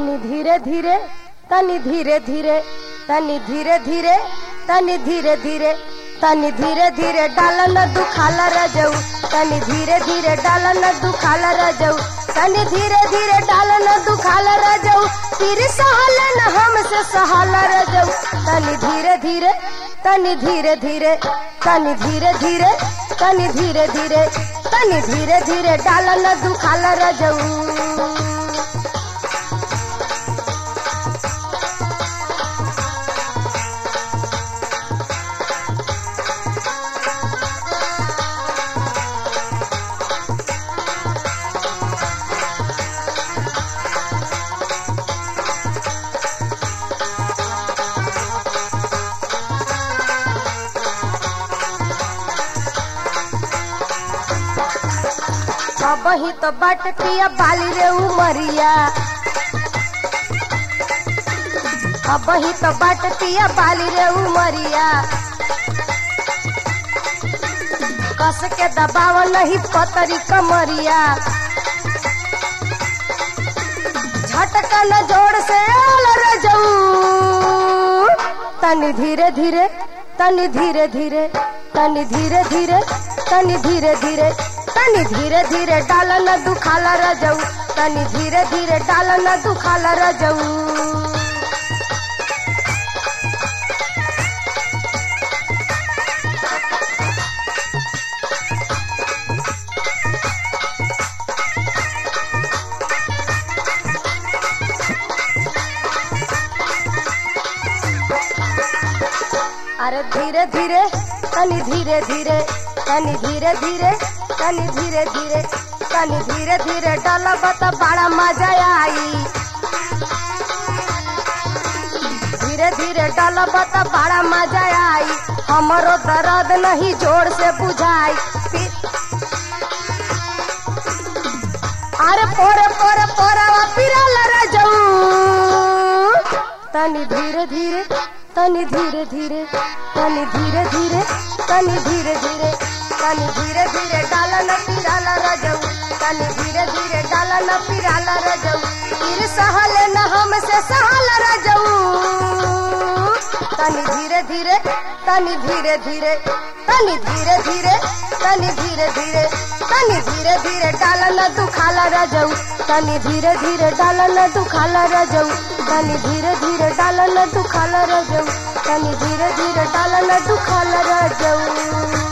तनी धीरे धीरे तनी धीरे धीरे तनी धीरे धीरे तनी धीरे धीरे तनी धीरे धीरे डाला न दुखाला रजऊ तनी धीरे धीरे डाला न दुखाला रजऊ तनी धीरे धीरे डाला न दुखाला रजऊ तेरे सहाले न हमसे सहाला रजऊ तनी धीरे धीरे तनी धीरे धीरे तनी धीरे धीरे तनी धीरे धीरे तनी धीरे धीरे डाला न दुखाला रजऊ। वही तो बाट पिया बाली रे उमरिया वही तो बाट पिया बाली रे उमरिया कस के दबाव नहीं पतरी कमरिया झटका न जोड़ से रजऊ तनी धीरे धीरे तनी धीरे धीरे तनी धीरे धीरे तनी धीरे धीरे तनी धीरे धीरे डाला न दुखाला रजऊ तनी धीरे धीरे डाला न दुखाला रजऊ। अरे धीरे धीरे तनी धीरे धीरे तनी धीरे धीरे तनी धीरे धीरे तनी धीरे धीरे डाला बता बड़ा मजा आई धीरे धीरे डाला बता बड़ा मजा आई हमारो दर्द नहीं जोर से बुझाई अरे पोरे पोरे पोरा पिराला रजऊ तनी धीरे धीरे तनी धीरे धीरे तनी धीरे धीरे तनी धीरे धीरे तनी धीरे धीरे डाला न पिराला रजऊ तनी धीरे धीरे डाला न पिराला रजऊ फिर सहले न हमसे सहाला रजऊ तनी धीरे धीरे तनी धीरे धीरे तनी धीरे धीरे तनी धीरे धीरे तनी धीरे धीरे डाला न दुखाला रजऊ तनी धीरे धीरे डाला न दुखाला रजऊ तनी धीरे धीरे डाला न दुखाला रजऊ तनी धीरे धीरे डाला न दुखाला रजऊ।